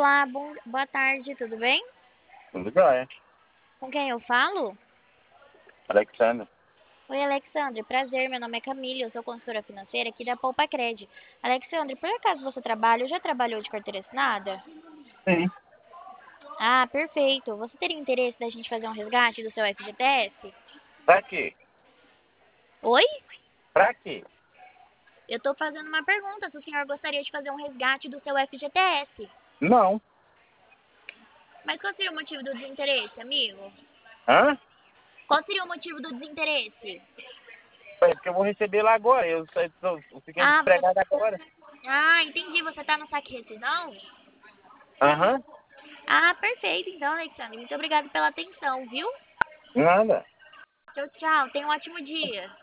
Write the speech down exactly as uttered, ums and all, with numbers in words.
Olá, bom, boa tarde, tudo bem? Tudo jóia. Com quem eu falo? Alexandre. Oi, Alexandre, prazer, meu nome é Camille, eu sou consultora financeira aqui da Poupa Cred. Alexandre, por acaso você trabalha ou já trabalhou de carteira assinada? Sim. Ah, perfeito. Você teria interesse da gente fazer um resgate do seu F G T S? Pra quê? Oi? Pra quê? Eu tô fazendo uma pergunta se o senhor gostaria de fazer um resgate do seu F G T S. Não. Mas qual seria o motivo do desinteresse, amigo? Hã? Qual seria o motivo do desinteresse? É porque eu vou receber lá agora. Eu, só- eu, eu fiquei Ah, você... desempregado agora. Ah, entendi. Você tá no saque rescisão? Aham. Ah, perfeito. Então, Alexandre, muito obrigada pela atenção, viu? Nada. Tchau, tchau. Tenha um ótimo dia.